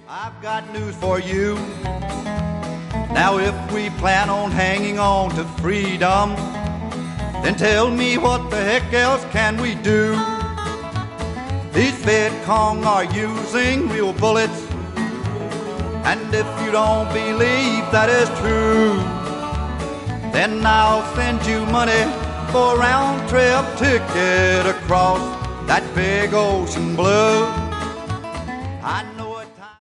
I've got news for you. Now if we plan on hanging on to freedom, then tell me what the heck else can we do? These Vietcong are using real bullets, and if you don't believe that is true, then I'll send you money for a round-trip ticket across that big ocean blue. I